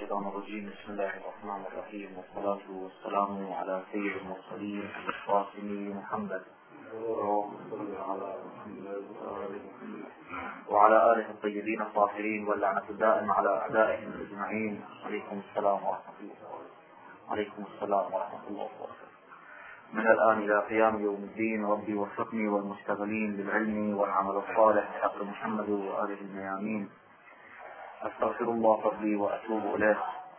الشيطان الرجيم. بسم الله الرحمن الرحيم، والصلاة والسلام على سيد المرسلين القاسم محمد وعلى آله الطيبين الطاهرين، واللعنة الدائم على أعدائهم أجمعين. عليكم السلام ورحمة الله. عليكم السلام ورحمة الله وبركاته. من الآن إلى قيام يوم الدين، ربي وفقني والمشتغلين بالعلم والعمل الصالح بحق محمد وآله الميامين. أستغفر الله ربي وأتوب إليه.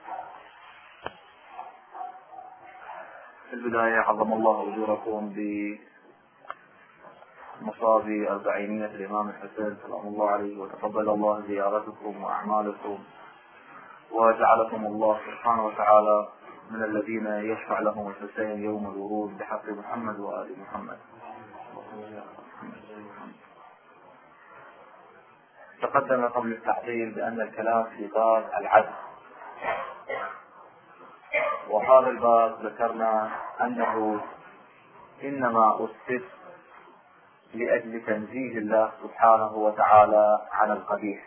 في البداية عظم الله أجوركم بمصاب أربعينية الإمام الحسين سلام الله عليه، وتقبل الله زيارتكم وأعمالكم، وجعلكم الله سبحانه وتعالى من الذين يشفع لهم الحسين يوم الورود بحق محمد وآل محمد. تقدم قبل التعطيل بأن الكلام في باب العدل، وهذا الباب ذكرنا أنه إنما أسس لأجل تنزيه الله سبحانه وتعالى عن القبيح،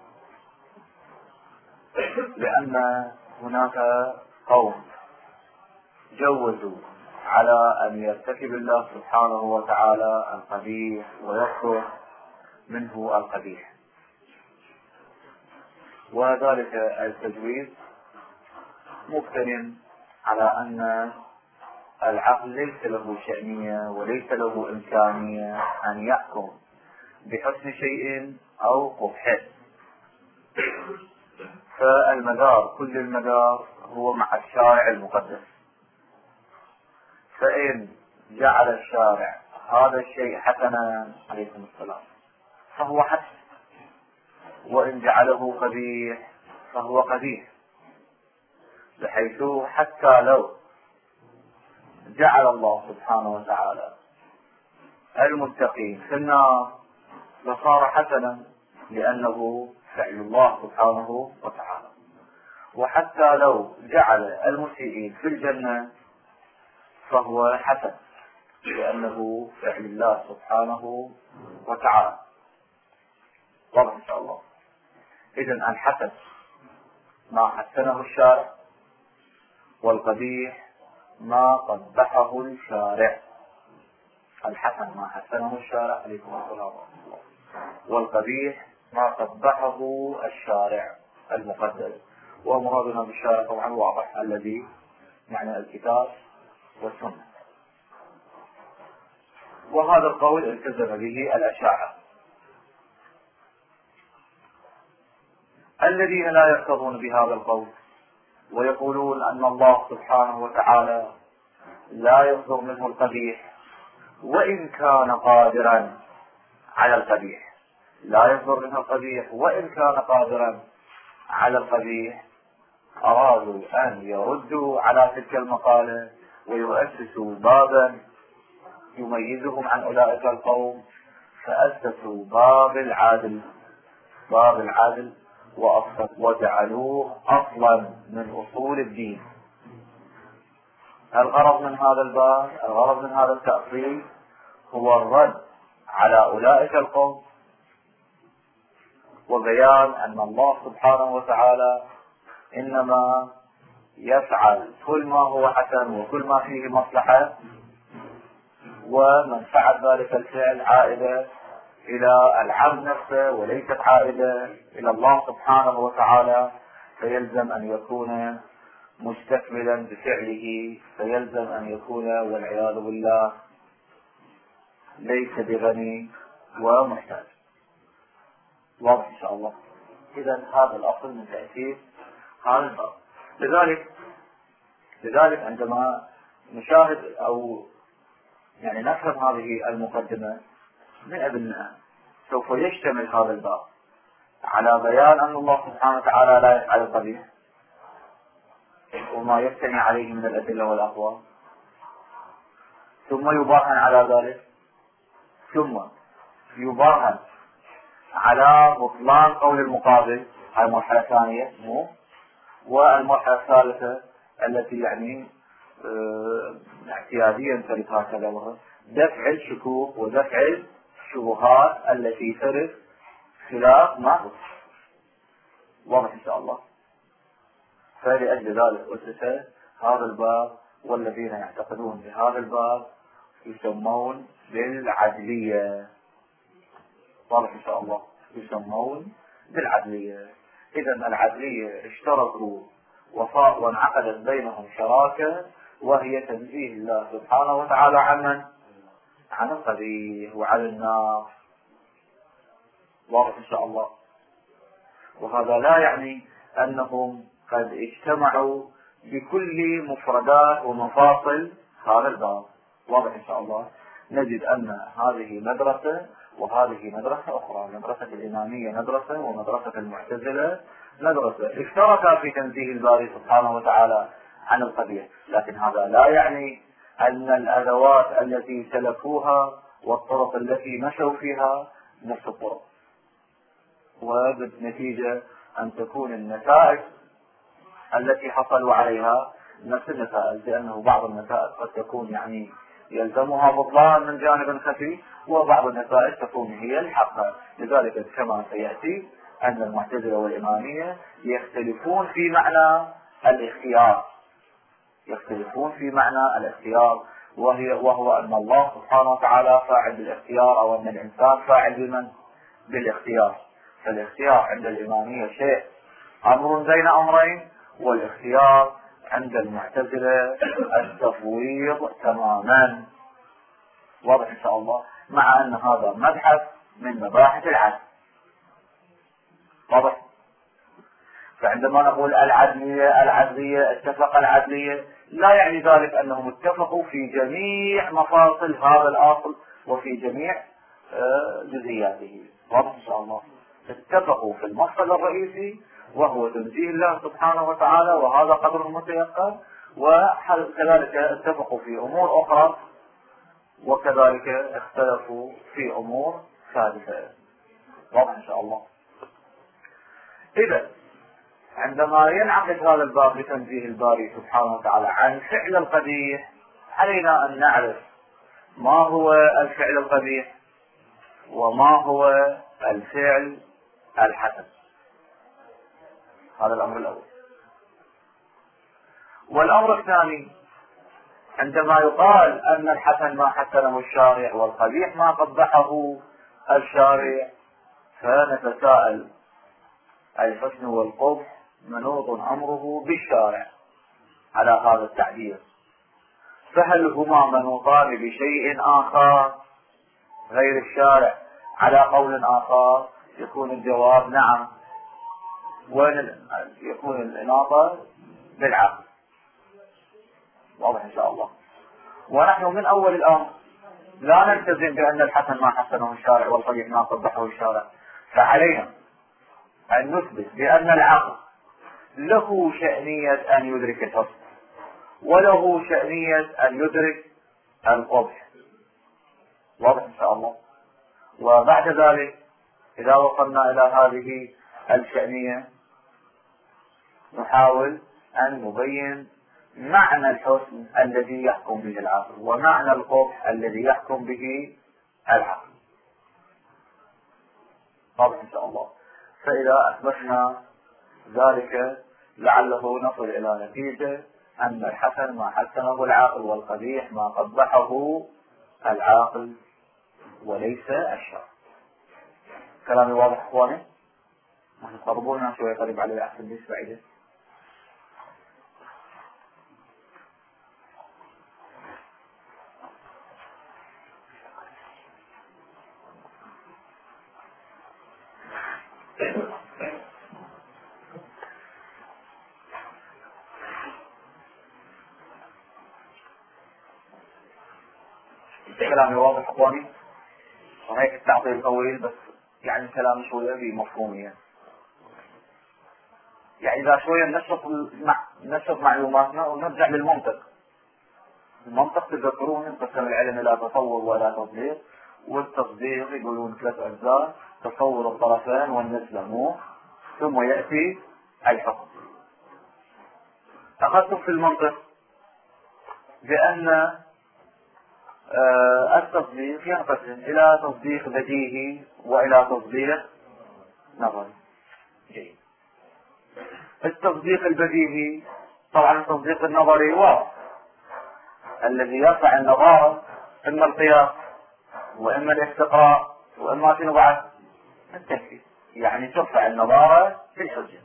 لأن هناك قوم جوزوا على أن يرتكب الله سبحانه وتعالى القبيح ويكثر منه القبيح، وذلك التجويز مبتنٍ على أن العقل ليس له شأنية وليس له إمكانية أن يحكم بحسن شيء أو قبحه، فالمدار كل المدار هو مع الشارع المقدس. فإن جعل الشارع هذا الشيء حسنا عليكم السلام فهو حسن، وإن جعله قبيح فهو قبيح، بحيث حتى لو جعل الله سبحانه وتعالى المتقين في النار لصار حسنا لأنه فعل الله سبحانه وتعالى، وحتى لو جعل المسيئين في الجنة فهو حسن لأنه فعل الله سبحانه وتعالى. واضح إن شاء الله. إذن الحسن ما حسنه الشارع، والقبيح ما قبحه الشارع. الحسن ما حسنه الشارع عليكم السلام ورحمة الله، والقبيح ما قبحه الشارع المقدس. ومرادنا بالشارع طبعا واضح، الذي معنى الكتاب والسنة. وهذا القول التزم به الأشاعرة الذين لا يرتضون بهذا القول، ويقولون أن الله سبحانه وتعالى لا يصدر منه القبيح وإن كان قادرا على القبيح، لا يصدر منه القبيح وإن كان قادرا على القبيح. أرادوا أن يردوا على تلك المقالة ويؤسسوا بابا يميزهم عن أولئك القوم، فأسسوا باب العدل، باب العدل، وجعلوه أصلا من أصول الدين. الغرض من هذا الباب، الغرض من هذا التأصيل هو الرد على أولئك القوم، وبيان أن الله سبحانه وتعالى إنما يفعل كل ما هو حسن وكل ما فيه مصلحة، ومن ذلك الفعل عائدة إلى العبد نفسه وليست عائدة إلى الله سبحانه وتعالى، فيلزم أن يكون مستكملا بفعله، فيلزم أن يكون والعياذ بالله ليس بغني ومحتاج. واضح إن شاء الله. إذن هذا الأصل من تأثير هذا الباب. لذلك عندما نشاهد أو يعني نفهم هذه المقدمة من أبنها، سوف يشتمل هذا الباب على بيان أن الله سبحانه وتعالى لا يفعل القبيح وما يجتمع عليه من الأدلة والأقوال، ثم يبرهن على ذلك، ثم يبرهن على بطلان قول المقابل. هذه المرحلة الثانية. والمرحلة الثالثة التي يعني اعتياديا ترك هكذا دفع الشكوك ودفع الشبهات التي ترد خلاف ما هو. واضح إن شاء الله. فلأجل ذلك أسس هذا الباب، والذين يعتقدون بهذا الباب يسمون بالعدلية. واضح إن شاء الله، يسمون بالعدلية. إذا العدلية اشتركوا وانعقدت بينهم شراكة، وهي تنزيه الله سبحانه وتعالى عن القبيح وعن النار. واضح إن شاء الله. وهذا لا يعني أنهم قد اجتمعوا بكل مفردات ومفاصل هذا الباب. واضح إن شاء الله. نجد أن هذه مدرسة وهذه مدرسة أخرى، مدرسة الإمامية مدرسة ومدرسة المعتزلة مدرسة، اشتركا في تنزيه الباري سبحانه وتعالى عن القبيح، لكن هذا لا يعني أن الأدوات التي سلكوها والطرق التي مشوا فيها نفس الطرق، وبالنتيجة أن تكون النتائج التي حصلوا عليها نفس النتائج، لأنه بعض النتائج قد تكون يلزمها بطلان من جانب خفي، وبعض النتائج تكون هي الحقة. لذلك كما سيأتي أن المعتزلة والإمامية يختلفون في معنى الاختيار، يختلفون في معنى الاختيار، وهو أن الله سبحانه وتعالى فاعل بالاختيار، أو أن الإنسان فاعل بالاختيار. فالاختيار عند الإمامية شيء أمر بين أمرين، والاختيار عند المعتزلة التفويض تماما. واضح إن شاء الله، مع أن هذا مبحث من مباحث العدل. واضح. فعندما نقول العدلية اتفق العدلية، لا يعني ذلك أنهم اتفقوا في جميع مفاصل هذا الأصل وفي جميع جزئياته. واضح إن شاء الله. اتفقوا في المفصل الرئيسي وهو تنزيه الله سبحانه وتعالى، وهذا قدر متيقن، وكذلك اتفقوا في أمور أخرى، وكذلك اختلفوا في أمور ثالثة. واضح إن شاء الله. إذا عندما ينعقد هذا الباب لتنزيه الباري سبحانه وتعالى عن فعل القبيح، علينا أن نعرف ما هو الفعل القبيح وما هو الفعل الحسن. هذا الأمر الأول. والأمر الثاني، عندما يقال أن الحسن ما حسنه الشارع والقبيح ما قبحه الشارع، فنتساءل: الحسن والقبح منوط أمره بالشارع على هذا التعبير، فهل هما منوطان بشيء آخر غير الشارع؟ على قول آخر يكون الجواب نعم، ويكون الإناطة بالعقل. واضح إن شاء الله. ونحن من أول الأمر لا نلتزم بأن الحسن ما حسنه الشارع والقبيح ما قبحه الشارع، فعلينا أن نثبت بأن العقل له شأنية أن يدرك الحسن، وله شأنية أن يدرك القبح. واضح إن شاء الله. وبعد ذلك إذا وصلنا إلى هذه الشأنية نحاول أن نبين معنى الحسن الذي يحكم به العقل، ومعنى القبح الذي يحكم به العقل. واضح إن شاء الله. فإذا أثبتنا ذلك لعله نصل إلى نتيجة أن الحسن ما حسنه العاقل، والقبيح ما قبحه العاقل وليس الشر. كلامي واضح إخواني؟ نحن قربونا شوي قريب على الأحسن ليس بعيدة. كلامي واضح إخواني؟ وهيك التعطيل طويل، بس كلامي شوية بمفهومية. إذا شوية نشط معلوماتنا ونرجع للمنطق. المنطق تذكرون ينقسم العلم إلى تصور وإلى تصديق، والتصديق يقولون 3 أجزاء: تصور الطرفين والنسبة، ثم يأتي الحكم. أخذتم في المنطق بأن التصديق ينقسم إلى تصديق بديهي وإلى تصديق نظري. جيد. التصديق البديهي طبعا التصديق النظري واضح، الذي يرفع النظارة إما القياس وإما الاستقراء وإما شنو بعد التكفير، يعني ترفع النظارة في الحجة.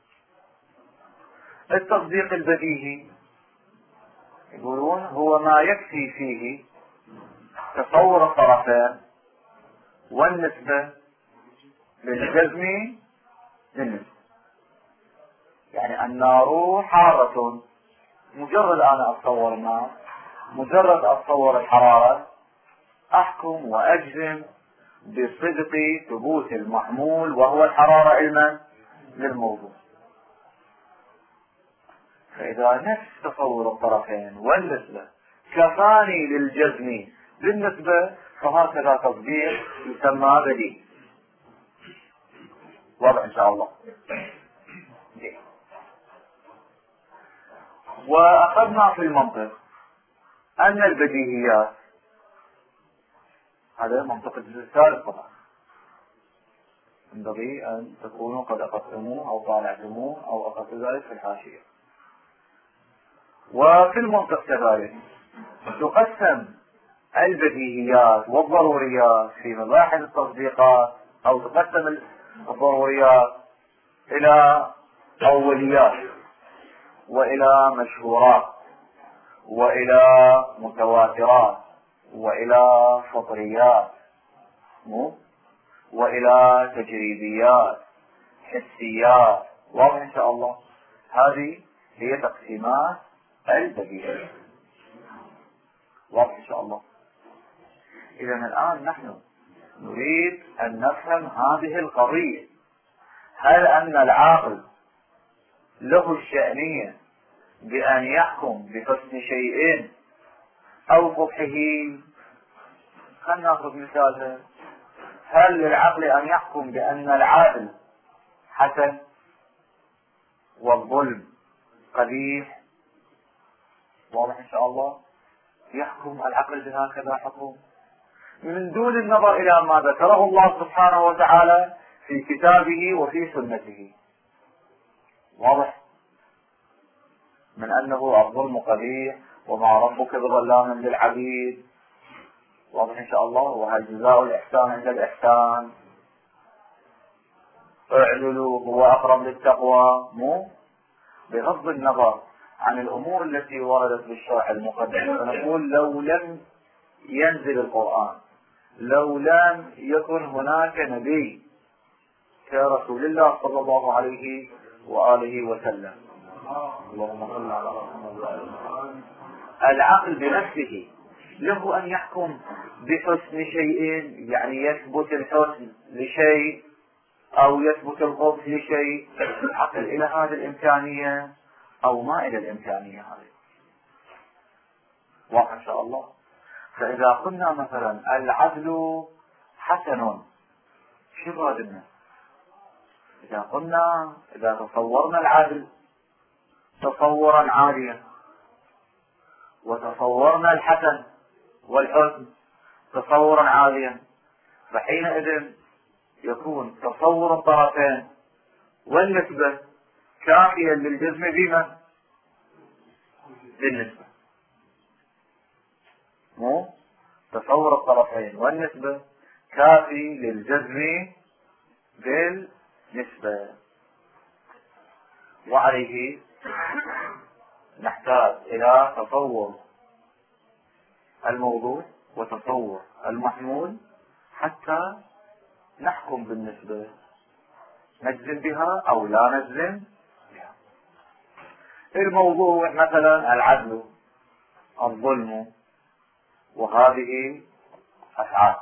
التصديق البديهي يقولون هو ما يكفي فيه تصور الطرفين والنسبة للجزم للنسبة، يعني النار حارة، مجرد أنا أتصور النار، مجرد أتصور الحرارة، أحكم وأجزم بصدق ثبوت المحمول وهو الحرارة علما للموضوع. فإذا نفس تصور الطرفين والنسبة كفاني للجزم بالنسبة، فهكذا تطبيق يسمى بديهي. واضح إن شاء الله. وأخذنا في المنطق أن البديهيات، هذا منطق الجزء الثالث طبعا، ينبغي أن تكونوا قد أخذتموه أو طالعتموه أو أخذت ذلك في الحاشية. وفي المنطق كذلك تقسم البديهيات والضروريات في مباحث التصديقات، أو تقسم الضروريات إلى أوليات وإلى مشهورات وإلى متواترات وإلى فطريات وإلى تجريبيات حسيات. واضح إن شاء الله. هذه هي تقسيمات البديهيات. واضح إن شاء الله. إذا الآن نحن نريد أن نفهم هذه القضية، هل أن العاقل له الشأنية بأن يحكم بحسن شيء أو قبحه؟ خلنا نأخذ مثال. هل للعقل أن يحكم بأن العادل حسن والظلم قبيح؟ واضح إن شاء الله. يحكم العقل بهكذا حكم من دون النظر إلى ما ذكره الله سبحانه وتعالى في كتابه وفي سنته. واضح من أنه الظلم قبيح وما ربك بظلام للعبيد. واضح إن شاء الله. وهل جزاء الإحسان عند الإحسان؟ اعدلوا هو أقرب للتقوى. مو بغض النظر عن الأمور التي وردت بالشرع المقدس، فنقول لو لم ينزل القرآن، لو لم يكن هناك نبي كرسول الله صلى الله عليه وآله وسلم، اللهم صل على محمد، العقل بنفسه له أن يحكم بحسن شيء، يعني يثبت الحسن لشيء أو يثبت القبح لشيء. العقل إلى هذه الإمكانية أو ما إلى الإمكانية هذه. واضح إن شاء الله. فإذا قلنا مثلا العدل حسن، شو مرادنا؟ إذا تصورنا العدل تصورا عاليا، وتصورنا الحسن والحسن تصورا عاليا، فحينئذ يكون تصور الطرفين والنسبة كافيا للجزم بما بالنسبة. مو تصور الطرفين والنسبة كافي للجزم بالنسبة. وعليه نحتاج إلى تصور الموضوع وتصور المحمول حتى نحكم بالنسبة، نجزم بها أو لا نجزم بها. الموضوع مثلا العدل، الظلم، وهذه أفعال.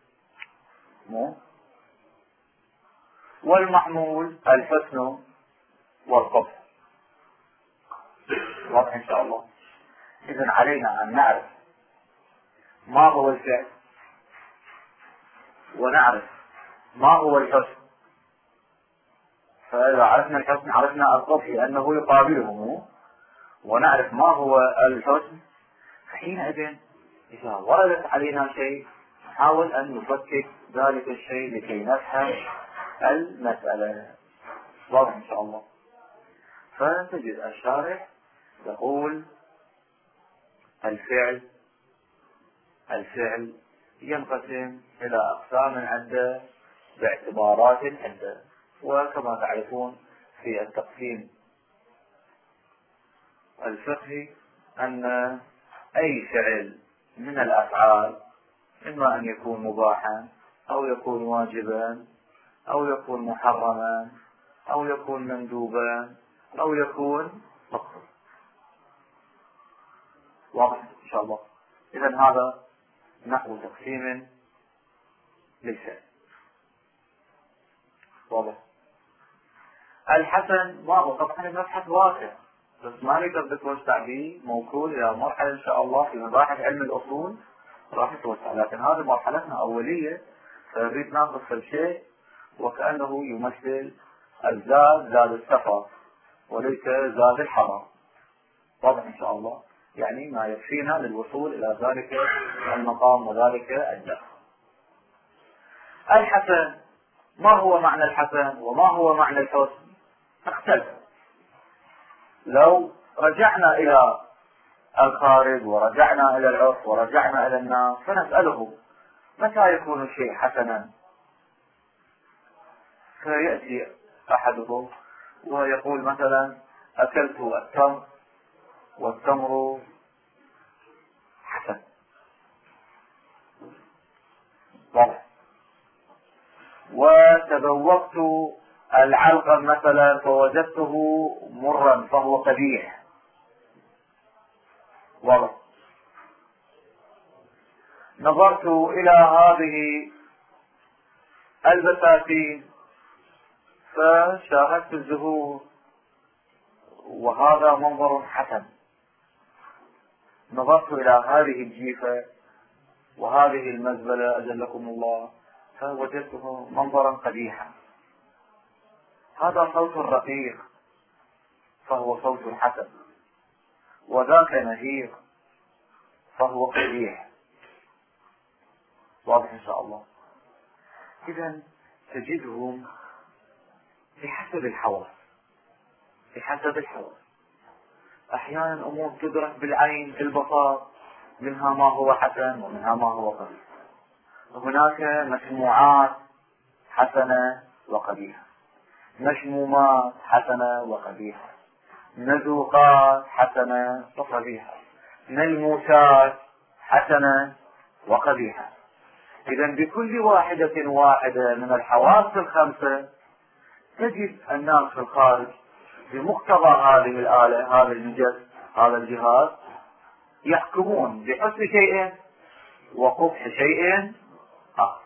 والمحمول الحسن والقبح. واضح إن شاء الله. إذن علينا أن نعرف ما هو الفعل، ونعرف ما هو الحسن. فإذا عرفنا الحسن عرفنا القبح لأنه يقابله، ونعرف ما هو الحسن، فحينئذ إذا وردت علينا شيء نحاول أن نفكك ذلك الشيء لكي نفهم المسألة. واضح إن شاء الله. فتجد الشارح يقول الفعل ينقسم إلى أقسام عدة باعتبارات عدة. وكما تعرفون في التقسيم الفقهي أن أي فعل من الأفعال إما أن يكون مباحا أو يكون واجبا أو يكون محرما أو يكون مندوبا أو يكون مكروه. واضح إن شاء الله؟ إذن هذا نحو تقسيم للفعل. واضح؟ الحسن ما هو؟ طبعا المبحث واسع، بس ما نقدر نتوسع به، موصول إلى مرحلة إن شاء الله في مباحث علم الأصول راح نتوسع، لكن هذه مرحلتنا أولية، فنريد ناخذ الشيء وكأنه يمثل زاد السفر وليس زاد الحضر. واضح إن شاء الله؟ يعني ما يكفينا للوصول إلى ذلك المقام وذلك الدرس. الحسن، ما هو معنى الحسن وما هو معنى الحسن؟ اختلف. لو رجعنا إلى الخارج ورجعنا إلى العرف ورجعنا إلى الناس فنسأله متى يكون الشيء حسنا؟ فيأتي أحدهم ويقول مثلا أكلت التمر والتمر حسن. واضح. وتذوقت العلقم مثلا فوجدته مرا فهو قبيح. واضح. نظرت إلى هذه البساتين فشاهدت الزهور وهذا منظر حسن. نظرت إلى هذه الجيفة وهذه المزبلة أجلكم الله فوجدته منظرا قبيحا. هذا صوت رقيق فهو صوت حسن، وذاك نهيق فهو قبيح. واضح إن شاء الله؟ إذن تجدهم بحسب الحواس. أحيانا أمور تدرك بالعين البصر، منها ما هو حسن ومنها ما هو قبيح. هناك مسموعات حسنة وقبيحة، مشمومات حسنة وقبيحة، نذوقات حسنة وقبيحة، ملموسات حسنة وقبيحة. إذن بكل واحدة من الحواس الخمسة تجد الناس في الخارج بمقتضى هذه الآلة، هذا الجهاز، يحكمون بحسن شيء وقبح شيء آخر.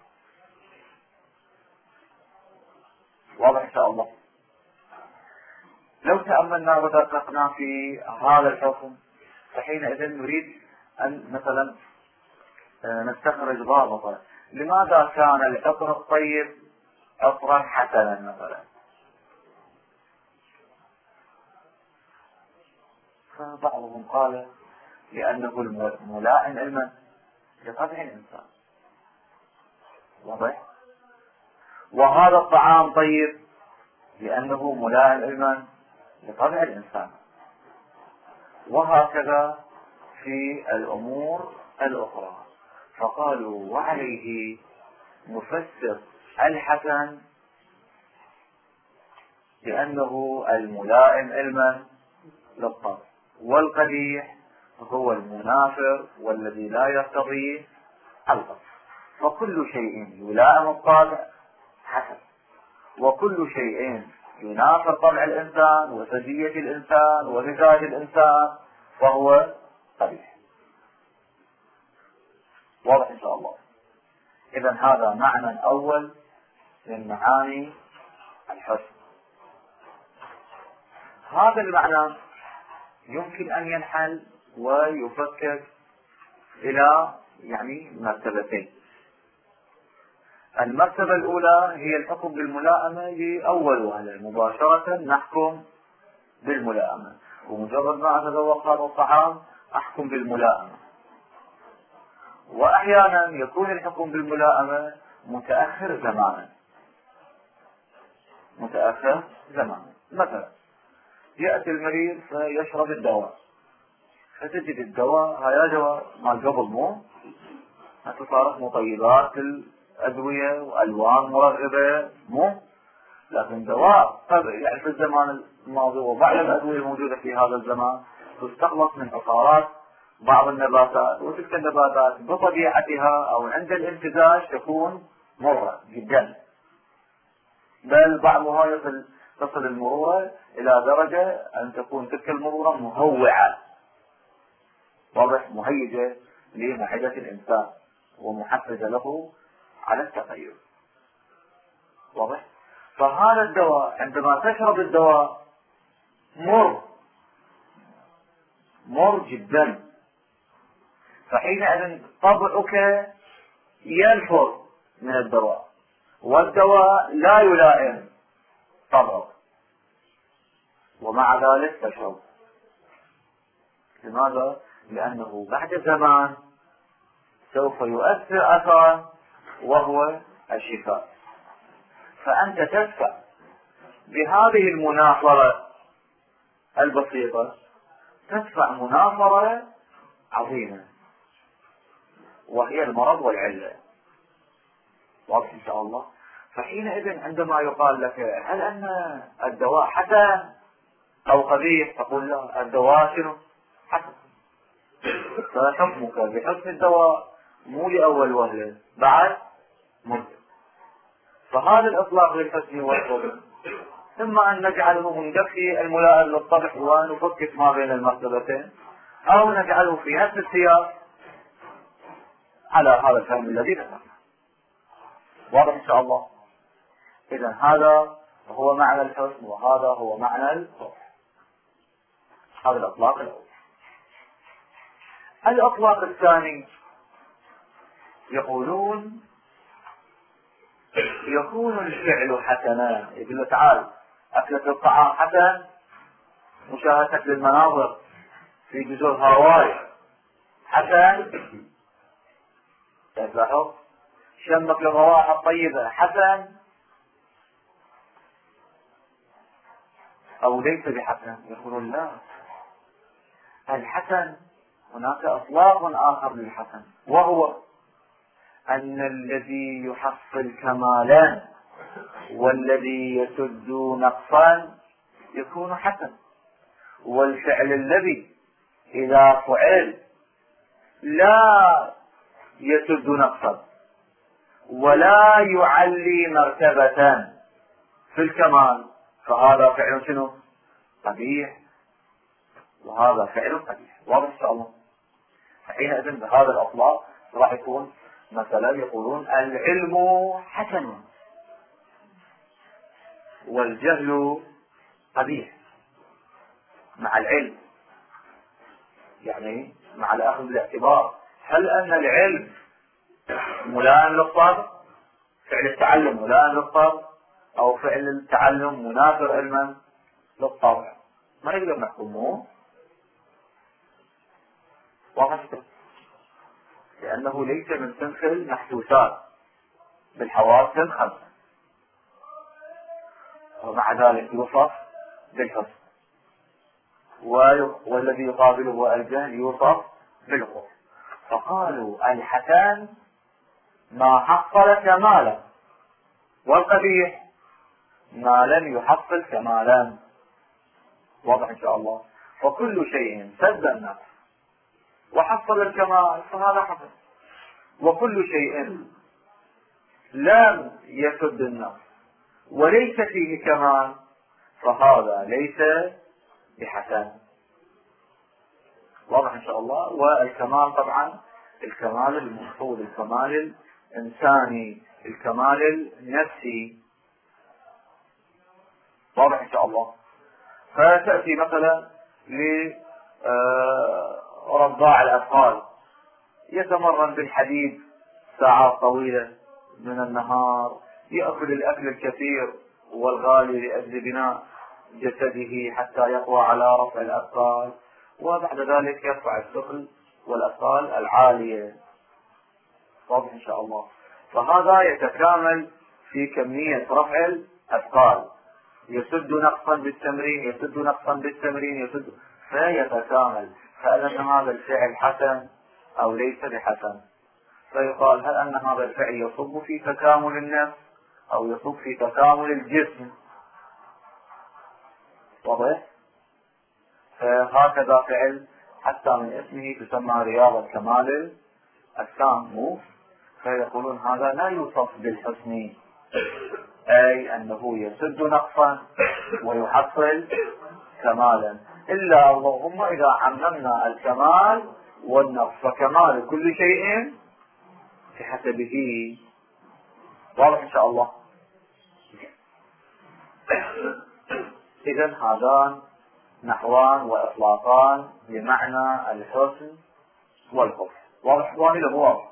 واضح إن شاء الله؟ لو تأملنا ودققنا في هذا الحكم فحينئذ نريد أن مثلا نستخرج ضابطا. لماذا كان العطر الطيب عطرا حسنا مثلا؟ فبعضهم قال لأنه الملائم علما لطبع الإنسان. واضح؟ وهذا الطعام طيب لأنه ملائم علما لطبع الإنسان. وهكذا في الأمور الأخرى. فقالوا وعليه نفسر الحسن لأنه الملائم علما للطبع، والقبيح هو المنافر والذي لا يرتضي الطبع. فكل شيء يلائم الطبع حسن، وكل شيء ينافر طبع الإنسان وسجية الإنسان ومزاج الإنسان فهو قبيح. واضح إن شاء الله؟ إذن هذا معنى أول من معاني الحسن. هذا المعنى يمكن أن ينحل ويفكر إلى مرتبتين. المرتبة الأولى هي الحكم بالملائمة لأولها مباشرة، نحكم بالملائمة، ومجرد ما أتذوق هذا الطعام أحكم بالملائمة. وأحيانا يكون الحكم بالملائمة متأخر زمانا. مثلا يأتي المريض فيشرب الدواء، فتجد الدواء هذا دواء مال قبل، مو حتى صارت مطيبات الأدوية وألوان مرغبة، مو لكن دواء يعني في الزمان الماضي وبعض الأدوية الموجودة في هذا الزمان تستخلص من عصارات بعض النباتات، وتلك النباتات بطبيعتها أو عند الامتزاج تكون مرة جدا، بل بعضها تصل المرورة إلى درجة أن تكون تلك المرورة مهوعة، واضح، مهيجة لمعدة الإنسان ومحفزة له على التغير، واضح. فهذا الدواء عندما تشرب الدواء مر جدا، فحينئذ طبعك ينفر من الدواء، والدواء لا يلائم طبعك، ومع ذلك تشرب. لماذا؟ لأنه بعد زمان سوف يؤثر أثرا وهو الشفاء. فأنت تدفع بهذه المناصرة البسيطة، تدفع مناصرة عظيمة وهي المرض والعلة، واضح إن شاء الله. فحينئذ عندما يقال لك هل أن الدواء حسن أو قبيح، تقول لا، الدواء شنو؟ حسن. فحكمك بحسن الدواء مو لأول وهلة، بعد مدة. فهذا الإطلاق للحسن والقبح إما أن نجعله من دفع الملائم للطبع ونفكك ما بين المرتبتين، أو نجعله في نفس السياق على هذا الفهم الذي ذكرنا، واضح إن شاء الله. إذا هذا هو معنى الحسن وهذا هو معنى القبح. هذا الإطلاق الأول. الإطلاق الثاني يقولون يكون الفعل حسنا، يقول له تعال أكلة الطعام حسن، مشاهدتك للمناظر في جزر هاواي حسن، تلاحظ شمك للروائح الطيبة حسن، أو ليس بحسن. يقولون لا، الحسن هناك إطلاق آخر للحسن، وهو أن الذي يحصل كمالا والذي يسد نقصا يكون حسن، والفعل الذي إذا فعل لا يسد نقصا ولا يعلي مرتبة في الكمال فهذا فعل شنو؟ قبيح، وهذا فعل قبيح، واضح إن شاء الله. فحينئذ بهذا الأطلاق راح يكون مثلا يقولون العلم حسن والجهل قبيح، مع العلم يعني مع الأخذ بالاعتبار هل أن العلم ملائم للطبع، فعل التعلم ملائم للطبع، أو فعل التعلم منافر علما للطبع، ما نقدر نحكمه، واضح، لأنه ليس من صنف المحسوسات بالحواس الخمسة، ومع ذلك يوصف بالحسن، والذي يقابله الجهل يوصف بالقبح. فقالوا الحسن ما حصل كمالا، والقبيح ما لم يحصل كمالا، واضح إن شاء الله. فكل شيء سد النفس وحصل الكمال فهذا حسن، وكل شيء لم يسد النفس وليس فيه كمال فهذا ليس بحسن، واضح إن شاء الله. والكمال طبعا الكمال المحصول، الكمال الإنساني، الكمال النفسي، واضح إن شاء الله. فتأتي مثلا لرضاع الأطفال يتمرن بالحديد ساعات طويلة من النهار، يأكل الأكل الكثير والغالي لأجل بناء جسده حتى يقوى على رفع الأثقال، وبعد ذلك يرفع الثقل والأثقال العالية، واضح إن شاء الله. فهذا يتكامل في كمية رفع الأثقال يسد نقصا بالتمرين، يسد نقصا بالتمرين، يسد فيتكامل. فهل أن هذا الفعل حسن أو ليس بحسن؟ فيقال هل أن هذا الفعل يصب في تكامل النفس أو يصب في تكامل الجسم؟ واضح؟ فهكذا فعل حتى من اسمه تسمى رياضة كمال الأجسام. فيقولون هذا لا يوصف بالحسن، أي أنه يسد نقصا ويحصل كمالا، إلا اللهم إذا عممنا الكمال والنقص، فكمال كل شيء بحسبه. واضح إن شاء الله. إذن هذان نحوان وإطلاقان بمعنى الحسن والقبح. واضح إخواني له؟ واضح.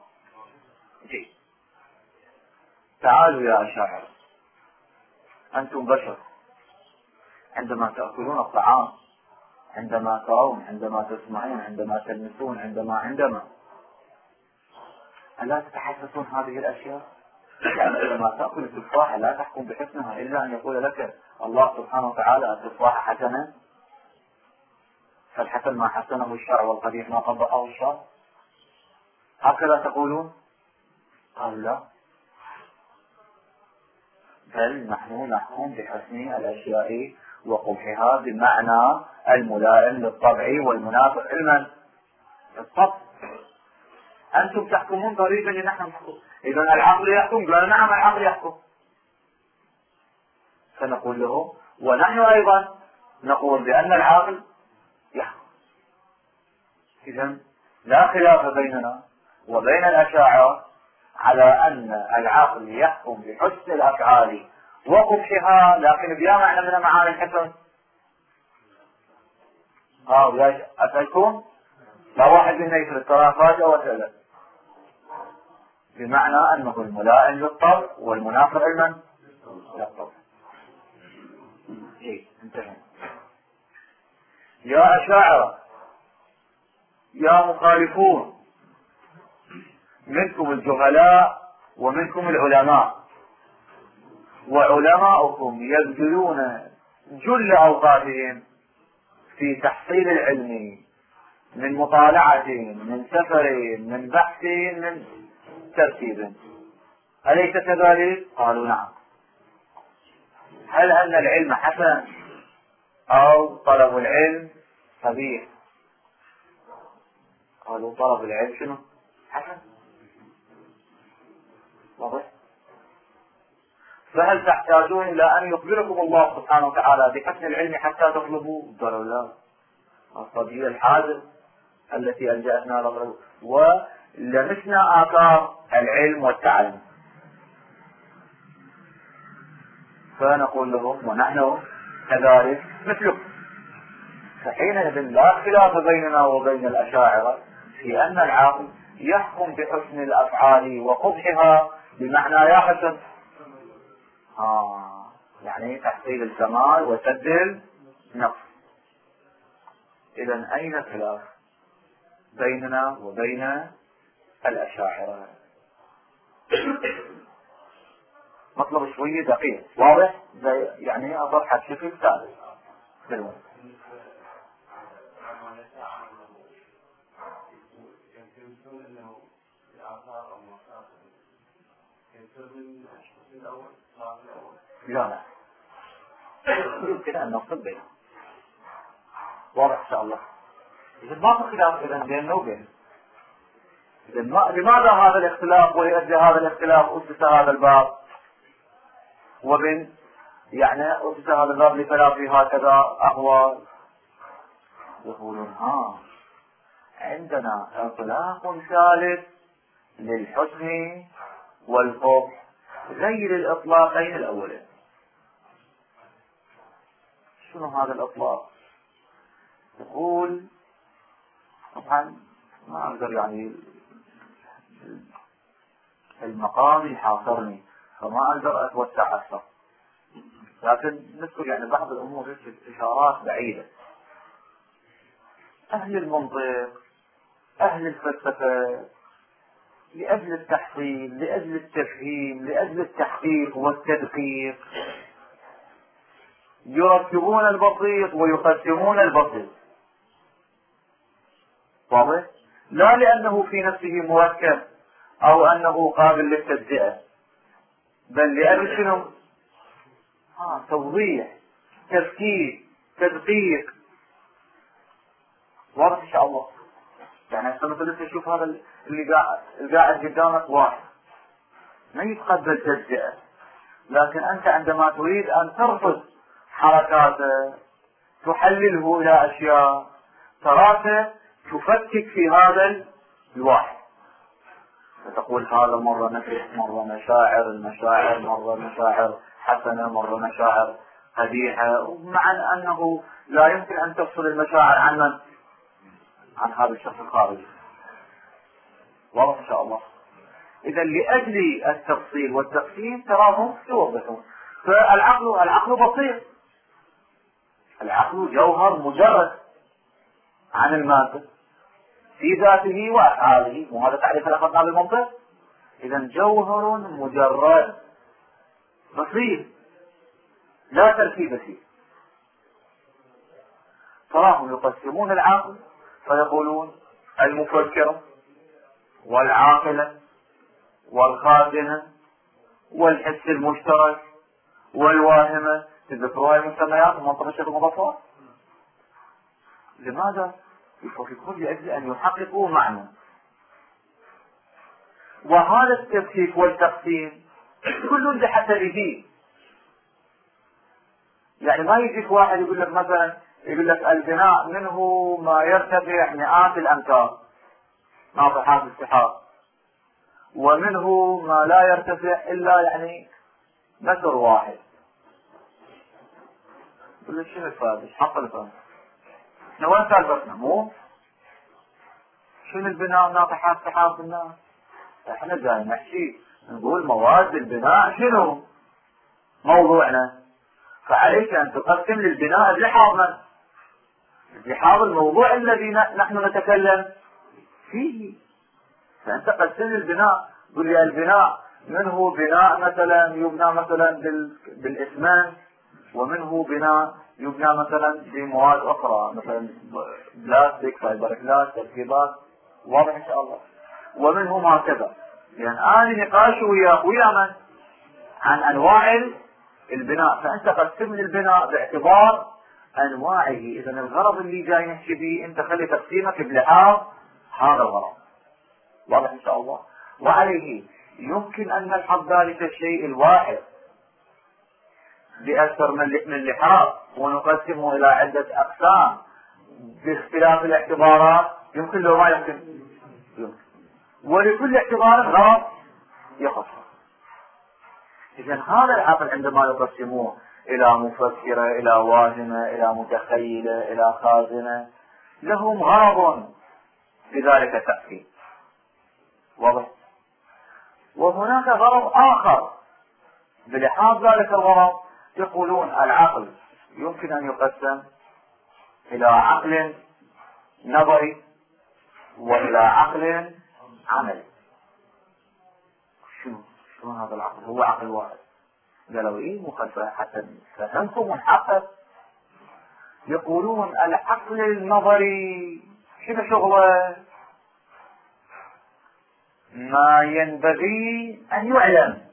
تعالوا يا أشاعرة، أنتم بشر، عندما تأكلون الطعام، عندما ترون، عندما تسمعون، عندما تلمسون، عندما ألا تتحسسون هذه الأشياء؟ يعني عندما تأكل التفاحة لا تحكم بحسنها إلا أن يقول لك الله سبحانه وتعالى التفاحة حسنة، فالحسن ما حسنه الشرع والقبيح ما قبحه الشرع. هكذا تقولون؟ قال لا، بل نحن نحكم بحسن الأشياء وقبحها بمعنى الملائم للطبع والمنافع علما الطبع. أنتم تحكمون طريقا لنحن نحكم. إذا العقل يحكم؟ قال نعم العقل يحكم. فنقول له ونحن أيضا نقول بأن العقل يحكم. إذا لا خلاف بيننا وبين الأشاعرة على أن العقل يحكم بحسن الأفعال وقبحها، لكن بها معنى من معاني الحسن. أسألكم لا واحد منا يفرد ترى فاجأة وسألة، بمعنى أنه الملائم للطبع والمنافع لمن؟ للطبع. انتهى. يا أشاعرة، يا مخالفون، منكم الجهلاء ومنكم العلماء، وعلماؤكم يبذلون جل أوقاتهم في تحصيل العلم، من مطالعة، من سفر، من بحث، من ترتيب. أليس كذلك؟ قالوا نعم. هل أن العلم حسن أو طلب العلم قبيح؟ قالوا طلب العلم شنو؟ حسن. واضح؟ فهل تحتاجون إلى أن يخبركم الله سبحانه وتعالى بحسن العلم حتى تطلبوا؟ قالوا لا. القضية الحادث التي ألجأتنا لها ولمسنا آثار العلم والتعلم. فنقول لهم ونحن كذلك مثلكم. فحينئذ لا خلاف بيننا وبين الأشاعرة في أن العقل يحكم بحسن الأفعال وقبحها بمعنى يا حسن، يعني تحصيل الكمال وسد النقص. إذن أين الخلاف بيننا وبين الأشاعرة؟ مطلب شوية دقيق. واضح؟ يعني أضرح بشكل ثالث بالوقت. لا يمكن أن نفصل بينهم. واضح إن شاء الله. إذا ما في خلاف إذا بيننا وبينه. لماذا هذا الاختلاف؟ ولأجل هذا الاختلاف أسس هذا الباب، وبين يعني أسس هذا الباب لتلافي هكذا أهوال. يقولون عندنا إطلاق ثالث للحسن والقبح غير الإطلاقين الأولين. شنو هذا الإطلاق؟ يقول طبعا ما أقدر يعني المقام يحاصرني فما أقدر أتوسع أكثر، لكن نذكر يعني بعض الأمور إشارات بعيدة. أهل المنطق، أهل الفلسفة، لأجل التحصيل، لأجل التفهيم، لأجل التحقيق والتدقيق، يركبون البسيط ويقسمون البسيط. واضح؟ لا لأنه في نفسه مركب أو أنه قابل للتجزئة، بل لأجل شنو؟ توضيح، تفكيك، تدقيق. واضح إن شاء الله؟ يعني هسه مثلا تشوف هذا اللي قاعد قدامك واحد ما يتقبل تجزئة، لكن أنت عندما تريد أن ترفض حركاته تحلله إلى أشياء تراك تفكك في هذا الواحد، فتقول هذا مرة نفس، مرة مشاعر، المشاعر مرة مشاعر حسنة، مرة مشاعر قبيحة، مع أنه لا يمكن أن تفصل المشاعر عن من؟ عن هذا الشخص الخارجي. واضح إن شاء الله؟ إذا لأجل التفصيل والتقسيم تراهم يوضحون. فالعقل بسيط، العقل جوهر مجرد عن المادة في ذاته وأفعاله، وهذا تعريف أخذنا بالمنطق. إذا جوهر مجرد بسيط لا تركيب فيه. تراهم يقسمون العقل فيقولون المفكرة والعاقلة والخازنة والحس المشترك والواهمة. تذكروا هاي المسميات ومنطقة الشيخ المضافات. لماذا؟ يفككون لأجل أن يحققوا معنى. وهذا التفكيك والتقسيم كل بحسبه. يعني ما يجيك واحد يقول لك مثلا، يقول لك البناء منه ما يرتفع مئات الأمتار ناطحات السحاب، ومنه ما لا يرتفع إلا يعني متر واحد. يقول لك شنو الفائدة؟ ايش حق الفائدة؟ احنا وين سالفتنا؟ مو شنو البناء ناطحات سحاب الناس؟ احنا جاي نحكي نقول مواد البناء شنو موضوعنا، فعليك ان تقسم للبناء لحاظا، لحاظ الموضوع الذي نحن نتكلم فيه. فانت قسم البناء، قل لي البناء منه بناء مثلا يبنى مثلا بالاسمنت، ومنه بناء يبنى مثلا بمواد اخرى مثلا بلاستيك، فايبر جلاس، تركيبات. واضح ان شاء الله؟ ومنه ما كذا. يعني انا نقاش ويا من؟ عن انواع البناء. فانت قسم لي البناء باعتبار انواعه. اذا الغرض اللي جاي نحكي به انت خلي تقسيمك بلحاظ هذا الغرض. واضح ان شاء الله؟ وعليه يمكن ان نلحظ ذلك الشيء الواحد باكثر من لحاظ ونقسمه الى عدة اقسام باختلاف الاعتبارات. يمكن لو ما يمكن؟ يمكن. ولكل اعتبار غرض يخص. إذن هذا العقل عندما يقسموه إلى مفكرة، إلى واهمة، إلى متخيلة، إلى خازنة، لهم غرض في ذلك التقسيم. واضح؟ وهناك غرض آخر بلحاظ ذلك الغرض. يقولون العقل يمكن أن يقسم إلى عقل نظري وإلى عقل عملي. شنو هذا العقل؟ هو عقل واحد. قالوا ايه مخالفة حتى فهمتم ونحقق. يقولون العقل النظري شنو شغله؟ ما ينبغي ان يعلم.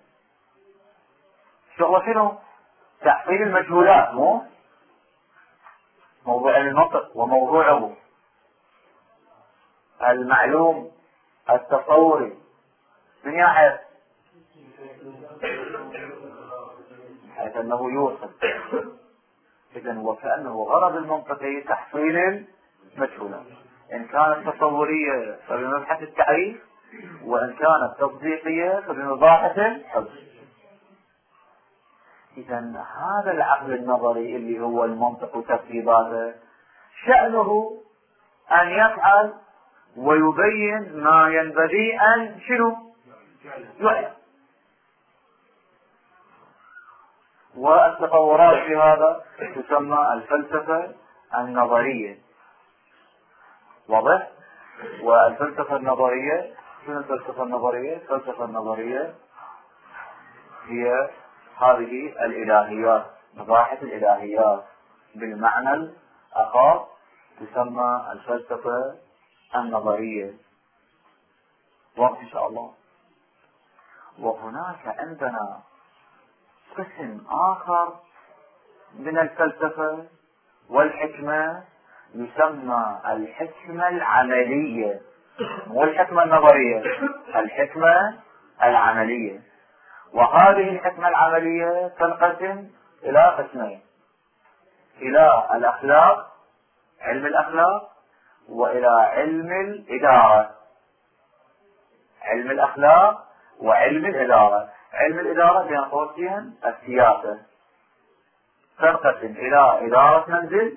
شغله شنو؟ تحصيل المجهولات. مو موضوع المنطق وموضوعه المعلوم التصوري من يعرف حيث انه يوصل. اذا وكأنه غرض المنطقي تحصيل المجهولات، ان كانت تصورية فبمبحث التعريف، وان كانت تصديقية فبمباحث الحفظ. اذا هذا العقل النظري اللي هو المنطق وترتيباته شأنه ان يفعل ويبين ما ينبغي ان شنو يعلم. والتطورات في هذا تسمى الفلسفة النظرية. واضح؟ والفلسفة النظرية شنو الفلسفة النظرية؟ الفلسفة النظرية هي هذه الإلهيات مباحث الإلهيات بالمعنى الأخر تسمى الفلسفة النظرية. واضح إن شاء الله. وهناك عندنا قسم آخر من الفلسفة والحكمة يسمى الحكمة العملية، مو الحكمة النظرية، الحكمة العملية. وهذه الحكمة العملية تنقسم إلى قسمين: إلى الأخلاق، علم الأخلاق، وإلى علم الإدارة. علم الأخلاق وعلم الإدارة. علم الإدارة بين قوسين السياسة، تنقسم إلى إدارة منزل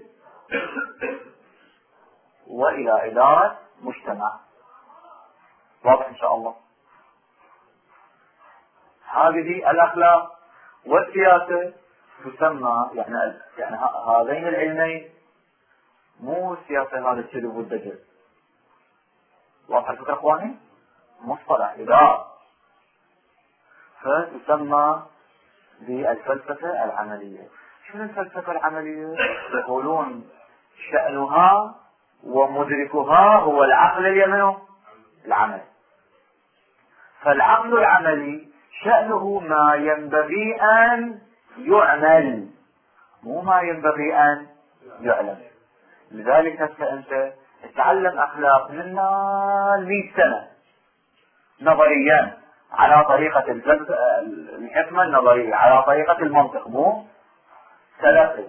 وإلى إدارة مجتمع. واضح إن شاء الله. هذه الأخلاق والسياسة تسمى يعني هذين العلمين، مو السياسة هذا الكذب والدجل. واضح الفكرة اخواني؟ مصطلح إدارة، فتسمى بالفلسفة العملية. شنو الفلسفة العملية؟ يقولون شأنها ومدركها هو العقل اليمني العمل. فالعقل العملي شأنه ما ينبغي أن يعمل، مو ما ينبغي أن يعلم. لذلك أنت تتعلم أخلاق من 100 سنة نظريا على طريقة الحكمة النظرية، على طريقة المنطق، مو سلفي.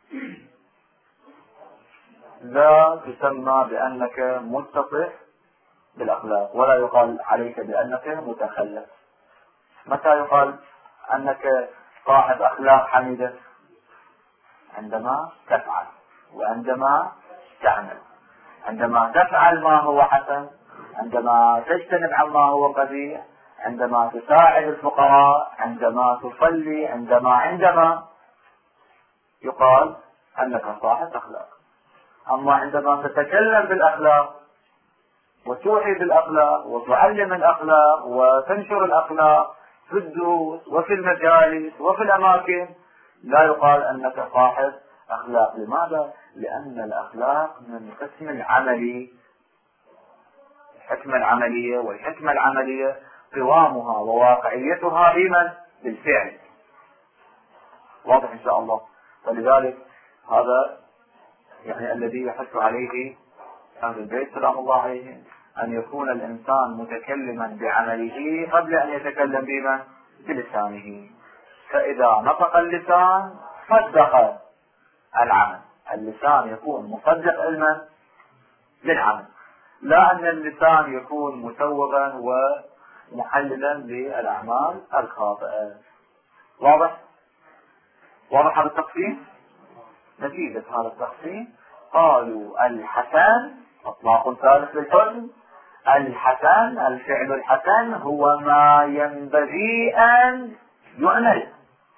لا تسمى بأنك متصف بالأخلاق، ولا يقال عليك بأنك متخلف. متى يقال أنك صاحب أخلاق حميدة؟ عندما تفعل وعندما تعمل. عندما تفعل ما هو حسن، عندما تجتنب عما هو قبيح، عندما تساعد الفقراء، عندما تصلي، عندما يقال أنك صاحب أخلاق. أما عندما تتكلم بالأخلاق وتوحي بالأخلاق وتعلم الأخلاق وتنشر الأخلاق في الدروس وفي المجالس وفي الأماكن، لا يقال أنك صاحب أخلاق. لماذا؟ لأن الأخلاق من قسم العملي. الحكمة العملية والحكمة العملية قوامها وواقعيتها بمن؟ بالفعل. واضح إن شاء الله. ولذلك هذا يعني الذي يحث عليه أهل البيت سلام الله عليهم، أن يكون الإنسان متكلما بعمله قبل أن يتكلم بما؟ بلسانه. فإذا نطق اللسان صدق العمل. اللسان يكون مصدق علما للعمل، لا أن اللسان يكون مسوغا ومحللا للأعمال الخاطئة. واضح؟ واضح هذا التقسيم؟ نتيجة هذا التقسيم قالوا الحسن، اطلاق ثالث للحسن، الحسن الفعل الحسن هو ما ينبغي أن يعمل،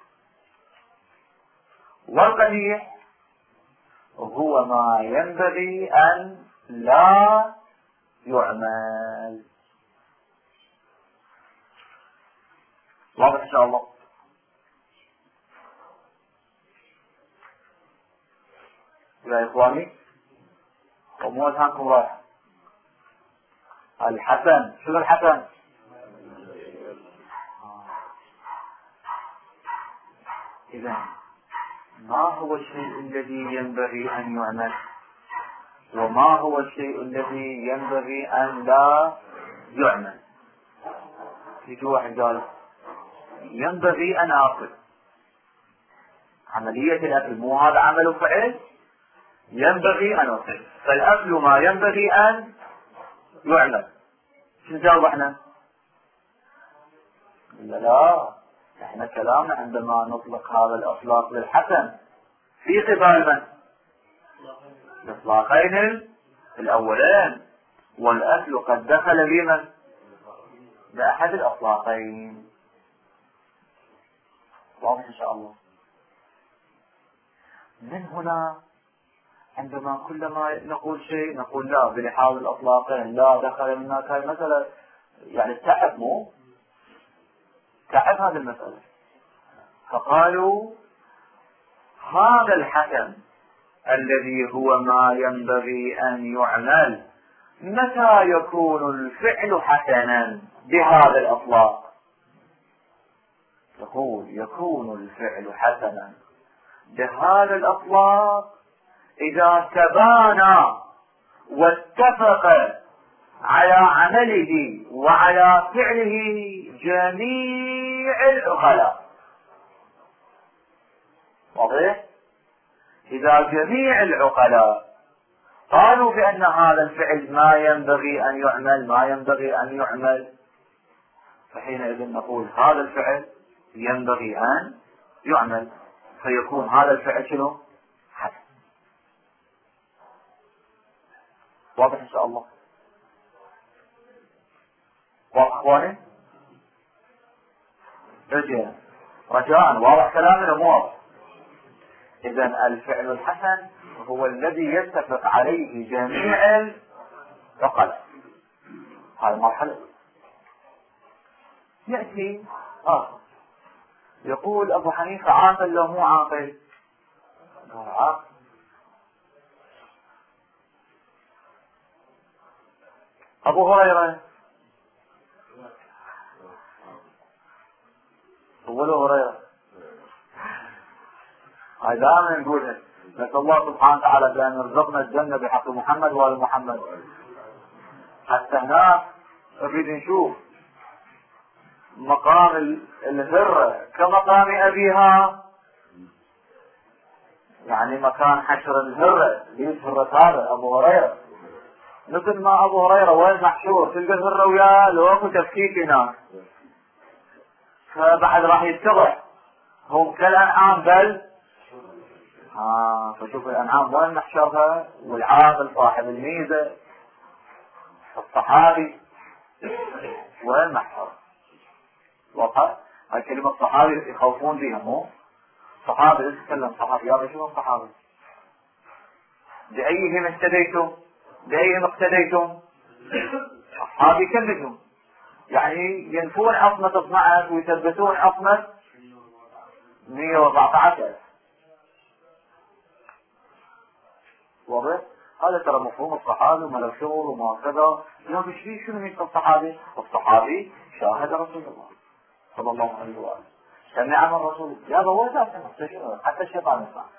والقبيح هو ما ينبغي أن لا يعمل. واضح إن شاء الله. يا إخواني ومو أذهانكم راح. الحسن، شنو الحسن؟ إذا ما هو الشيء الذي ينبغي أن يعمل، وما هو الشيء الذي ينبغي أن لا يعمل؟ يجي واحد قال ينبغي أن آكل، عملية الأكل مو هذا عمل وفعل؟ ينبغي أن أكل، فالأكل ما ينبغي أن يعمل. شو نجاوب احنا؟ لا، احنا كلامنا عندما نطلق هذا الإطلاق للحسن في قبال من؟ الإطلاقين الأولين، والأكل قد دخل بمن؟ بأحد الإطلاقين. واضح إن شاء الله. من هنا عندما كلما نقول شيء نقول لا بلحاظ الإطلاقين، لا دخل من هذه المسألة، يعني تعب، مو تعب هذه المسألة. فقالوا هذا الحسن الذي هو ما ينبغي أن يعمل، متى يكون الفعل حسنا بهذا الإطلاق؟ يقول يكون الفعل حسنا بهذا الإطلاق إذا تبانى واتفق على عمله وعلى فعله جميع العقلاء. واضح؟ إذا جميع العقلاء قالوا بأن هذا الفعل ما ينبغي أن يعمل ما ينبغي أن يعمل، فحينئذ نقول هذا الفعل ينبغي أن يعمل، فيكون هذا الفعل شنو؟ حسن. واضح إن شاء الله؟ واضح أخواني؟ رجاء واضح كلامنا مو واضح؟ إذن الفعل الحسن هو الذي يتفق عليه جميع العقلاء. هذه المرحلة. يأتي آخر يقول أبو حنيفة عاقل لو مو عاقل؟ عاقل. أبو هريرة هريرة هاي دائما نقولها، نسأل الله سبحانه وتعالى بأن يرزقنا الجنة بحق محمد وآل محمد. حتى هناك نريد نشوف مقام الهرة كمقام أبيها، يعني مكان حشر الهرة. ليش هرة هذا أبو هريرة؟ مثل ما أبو هريرة وين محشور تلقى الهرة وياه لو اكو تفكيك هناك، فبعد راح يتضح هم كالأنعام بل فشوف الأنعام وين محشرها، والعاقل صاحب الميزة الصحابي وين محشر. واضح؟ هاي كلمة الصحابي يخوفون بها، مو صحابي يتكلم صحابي، يا شو الصحابي؟ بأيهم اهتديتم؟ بأيهم اقتديتم؟ أصحابي كلمتهم، يعني ينفون عصمة 12 ويثبتون عصمة 114. واضح؟ هذا ترى مفهوم الصحابي وما له شغل وما كذا. يوم ايش شنو مثل الصحابي؟ الصحابي شاهد رسول الله صلى الله عليه وآله، سمع من الرسول. يا هو اساسا حتى الشيطان يسمع.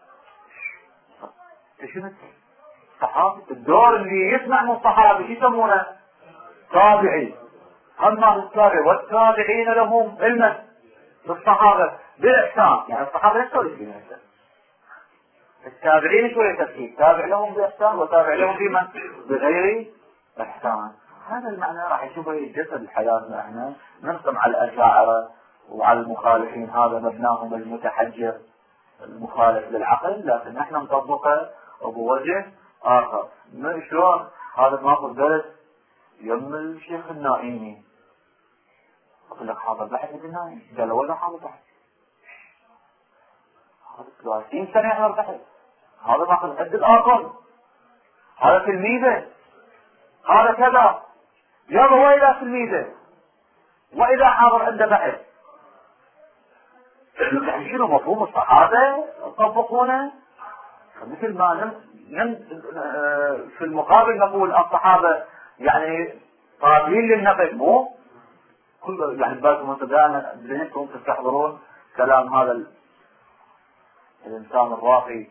شنو الصحابي؟ الدور اللي يسمع من الصحابي شو يسمونه؟ تابعي. اما التابع والتابعين لهم علما بالصحابه بالاحسان، يعني الصحابه ليس فيهم التابعين شويه تفكير، تابع لهم باحسان وتابع لهم بمن؟ بغير احسان. هذا المعنى راح يشوفه يتجسد بحياتنا. احنا نرسم على الاشاعره وعلى المخالفين هذا مبناهم المتحجر المخالف للعقل، لكن احنا نطبقه بوجه اخر. شلون؟ هذا ناخذ درس يم الشيخ النائمي، اقول لك حاضر بحث النائمي، قال ولا حاضر بحث، هذا 30 سنه يحضر بحث، هذا ناخذ حد الاخر، هذا تلميذه، هذا كذا. يلا واذا تلميذه واذا حاضر عنده بحث، يعني شنو مفهوم الصحابه طبقونه؟ مثل ما في المقابل نقول الصحابه يعني قابلين للنقد، مو كل يعني بالكم انتم دائما بذهنكم تستحضرون كلام هذا الانسان الراقي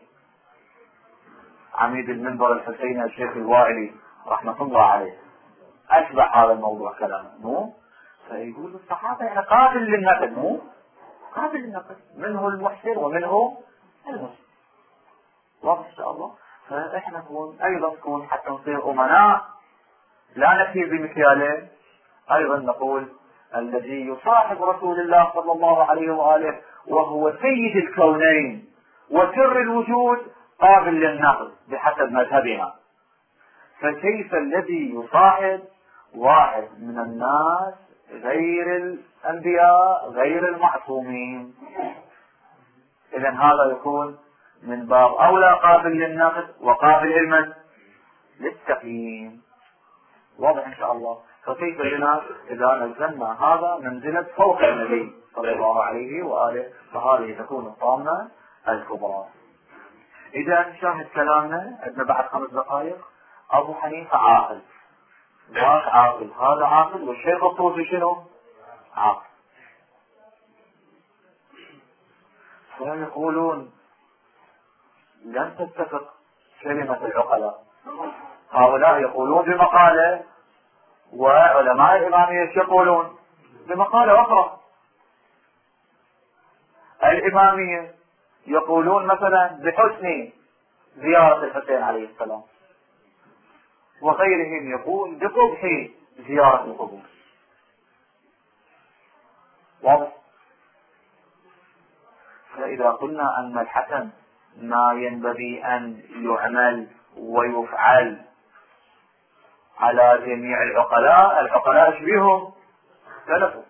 عميد المنبر الحسيني الشيخ الوائلي رحمه الله عليه، اشبه هذا الموضوع كلامه، مو فيقول الصحابه يعني قابل للنقد، مو قابل للنقد، منه المحسن ومنه المسلم. واضح ان شاء الله؟ فاحنا نكون حتى نصير امناء لا نكفي بمكيالين، ايضا نقول الذي يصاحب رسول الله صلى الله عليه واله وهو سيد الكونين وسر الوجود قابل للنقد بحسب مذهبنا. فكيف الذي يصاحب واحد من الناس غير الانبياء غير المعصومين؟ اذا هذا يكون من باب اولى قابل للنقد وقابل للمن؟ للتقييم. واضح ان شاء الله؟ فكيف لنا اذا نزلنا هذا منزلة فوق النبي صلى الله عليه واله؟ فهذه تكون الطامة الكبرى. إذا شاهد كلامنا عندنا بعد 5 دقائق. أبو حنيفة عاقل، ذاك عاقل، هذا عاقل، والشيخ الطوسي شنو؟ عاقل. فيقولون لن تتفق كلمة العقلاء. هؤلاء يقولون بمقالة، وعلماء الإمامية يقولون بمقالة أخرى. الإمامية يقولون مثلا بحسن زيارة الحسين عليه السلام، وغيرهم يقول بقبح زيارة القبور. واضح؟ فإذا قلنا أن الحسن ما ينبغي أن يعمل ويفعل على جميع العقلاء، العقلاء ايش بيهم؟ اختلفوا.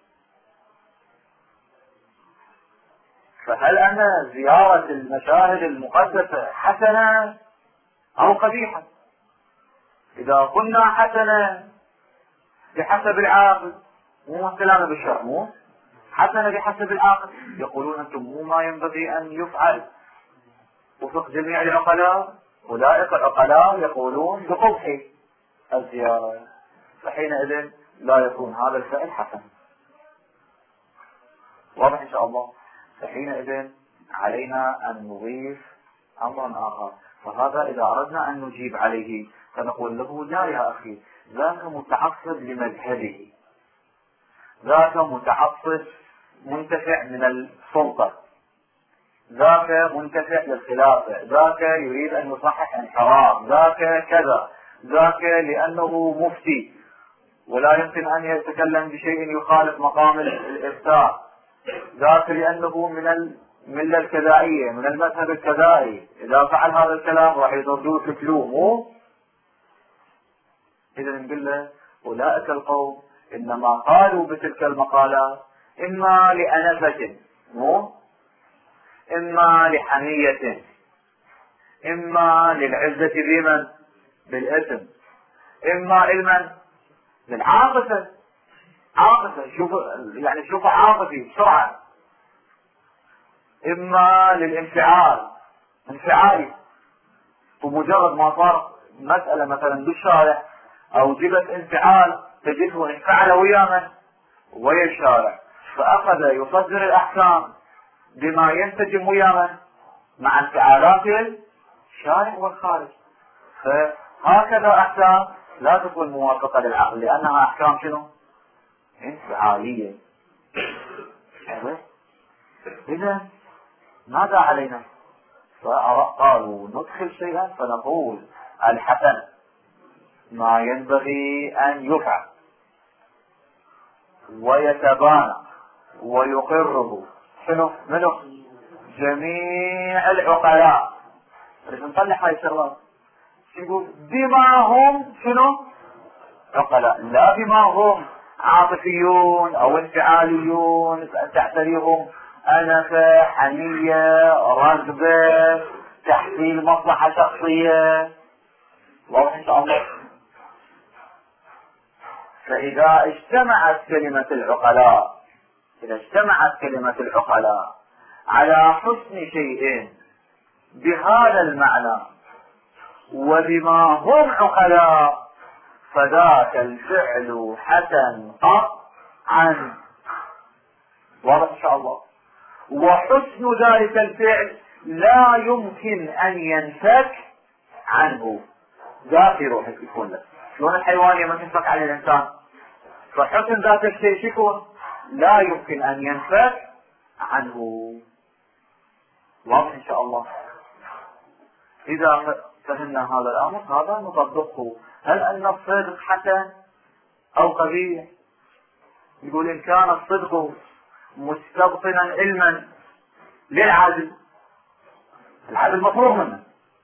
فهل أن زيارة المشاهد المقدسة حسنة أو قبيحة؟ إذا قلنا حسنة بحسب العاقل، مو كلام بالشرع، مو حسنة بحسب العاقل، يقولون أنتم مو ما ينبغي أن يفعل وفق جميع العقلاء. أولئك العقلاء يقولون بقبح الزيارة، فحينئذ لا يكون هذا الفعل حسن. واضح إن شاء الله؟ فحينئذ علينا أن نضيف أمرا آخر، فهذا إذا أردنا أن نجيب عليه فنقول له لا يا أخي، ذاك متعصب لمذهبه، ذاك متعصب منتفع من السلطة، ذاك منتفع للخلافة، ذاك يريد أن يصحح انحراف، ذاك كذا، ذاك لأنه مفتي ولا يمكن أن يتكلم بشيء يخالف مقام الإفتاء، ذاك لأنه من الملة الكذائية، من المذهب الكذائي، إذا فعل هذا الكلام راح يردوه تكلومه. إذا نقول له أولئك القوم إنما قالوا بتلك المقالات إما لأنفة، مو إما لحمية، إما للعزة بمن؟ بالإثم، إما علما للعاطفة. عاطفة، شوف عاطفي بسرعة، إما للانفعال، انفعالي، ومجرد ما صار مسألة مثلا بالشارع أو جبت انفعال تجده انفعل ويا من؟ ويا الشارع، فأخذ يصدر الأحكام بما ينسجم ويا من؟ مع انفعالات الشارع والخارج. فهكذا أحكام لا تكون موافقة للعقل، لأنها أحكام شنو؟ انفعالية. إذا ماذا علينا؟ فقالوا ندخل شيئا فنقول الحسن ما ينبغي أن يفعل ويتبانى ويقره شنو؟ منه جميع العقلاء. نطلع هاي الشغلات، يقول بما هم شنو؟ عقلاء، لا بما هم عاطفيون أو انفعاليون تعتريهم أنفة، حمية، رغبة، تحصيل مصلحة شخصية. واضح إن شاء الله؟ فإذا اجتمعت كلمة العقلاء، إذا اجتمعت كلمة العقلاء على حسن شيء بهذا المعنى وبما هم عقلاء فذاك الفعل حسن قطعا. واضح إن شاء الله؟ وحسن ذلك الفعل لا يمكن أن ينفك عنه. ذات روح يكون لك شلون الحيوان ما تنفك عن الإنسان، فحسن ذات الشيء شكون لا يمكن أن ينفك عنه. واضح إن شاء الله؟ إذا فهمنا هذا الأمر هذا نطبقه. هل أن الصدق حسن أو قبيح؟ يقول إن كان الصدق مستبطنا علما للعدل، العدل مفروغ منه،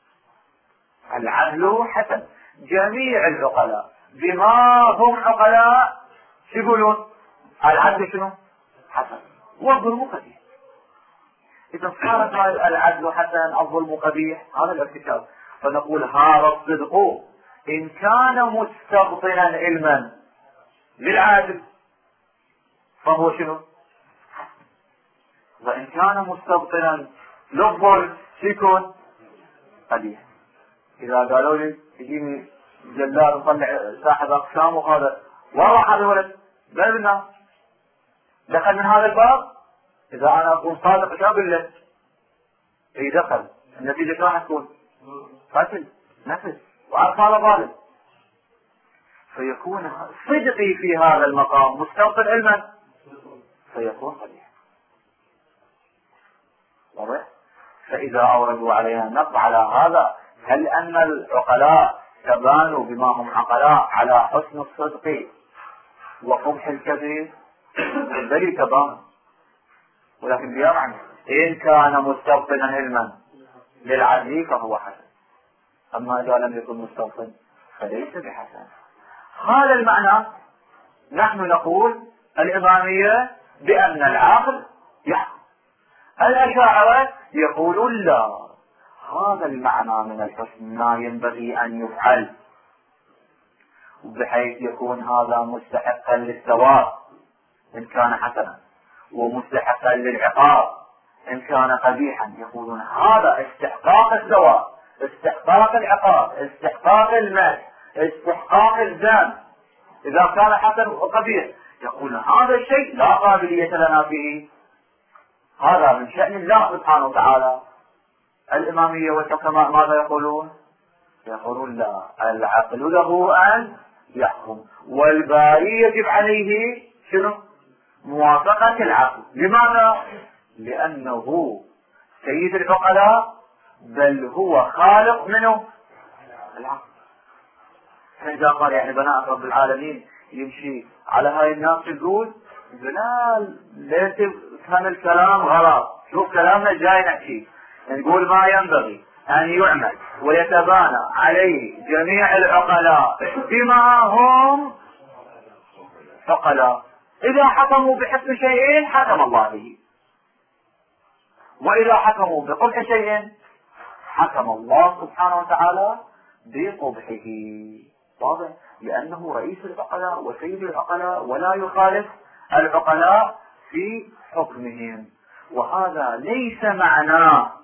العدل حسن. جميع العقلاء بما هم عقلاء يقولون العدل شنو؟ حسن، والظلم قبيح. إذا صارت العدل حسن الظلم قبيح، هذا الارتكاب. فنقول هذا الصدق إن كان مستبطنا علما للعدل فهو شنو؟ وإن كان مستبطنا لفظ يكون قبيح. إذا قالوا لي يجيني جلاد وطلع صاحب أقسام وهذا والله هذا ولد بل الناس دخل من هذا الباب، إذا أنا أكون صادق إيش أقول له؟ إيه دخل، النتيجة شو راح تكون؟ قتل نفس وعرف هذا ظالم. فيكون صدقي في هذا المقام مستوطن علما فيكون قبيح. واضح؟ فإذا أوردوا علينا النقد على هذا، هل أن العقلاء تبانوا بما هم عقلاء على حسن الصدق وقبح الكذب؟ بل تبان، ولكن بيرعن إن كان مستوطنا علما للعدل فهو حسن، أما إذا لم يكن مستوطن فليس بحسن. هذا المعنى نحن نقول الإمامية بأن العقل يحكم. الأشاعرة يقولون لا، هذا المعنى من الحسن ما ينبغي أن يفعل بحيث يكون هذا مستحقا للثواب إن كان حسنا ومستحقا للعقاب إن كان قبيحا. يقولون هذا استحقاق الثواب، استحقاق العقاب، استحقاق المدح، استحقاق الذم إذا كان حسن وقبيح. يقول هذا الشيء لا قابلية لنا فيه، هذا من شأن الله سبحانه وتعالى. الإمامية والحكماء ماذا يقولون؟ يقولون لا، العقل له أن يحكم، والباري يجب عليه شنو؟ موافقة العقل. لماذا؟ لأنه سيد العقلاء، بل هو خالق منه العقل. فإذا قال يعني بناء رب العالمين يمشي على هاي الناس يقول بناء ليس كان الكلام غلط. شوف كلامنا جاي نحكي نقول ما ينبغي أن يعمل ويتبانى عليه جميع العقلاء بما هم عقلاء. إذا حكموا بحسن شيء حكم الله به، وإذا حكموا بقبح شيء حكم الله سبحانه وتعالى بقبحه. واضح؟ لأنه رئيس العقلاء وسيد العقلاء ولا يخالف العقلاء في حكمهم. وهذا ليس معناه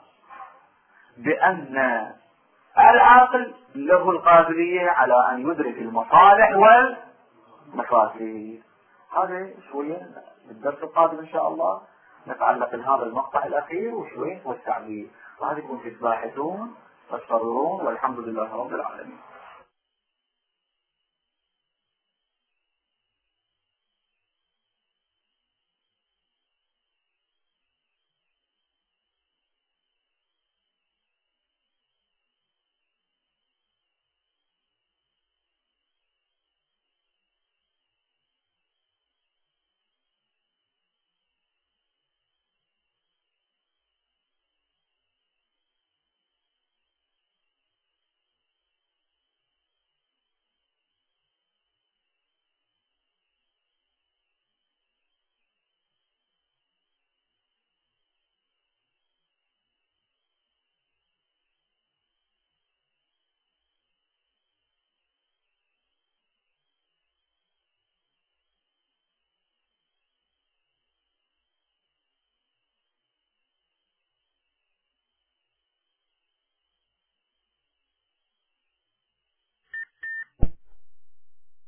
بأن العاقل له القابلية على أن يدرك المصالح والمفاسد. هذا شوية بالدرس القادم إن شاء الله نتعلق بهذا المقطع الأخير وشوية والتعبير، وهذا يكون تباحثون وتفررون، والحمد لله رب العالمين.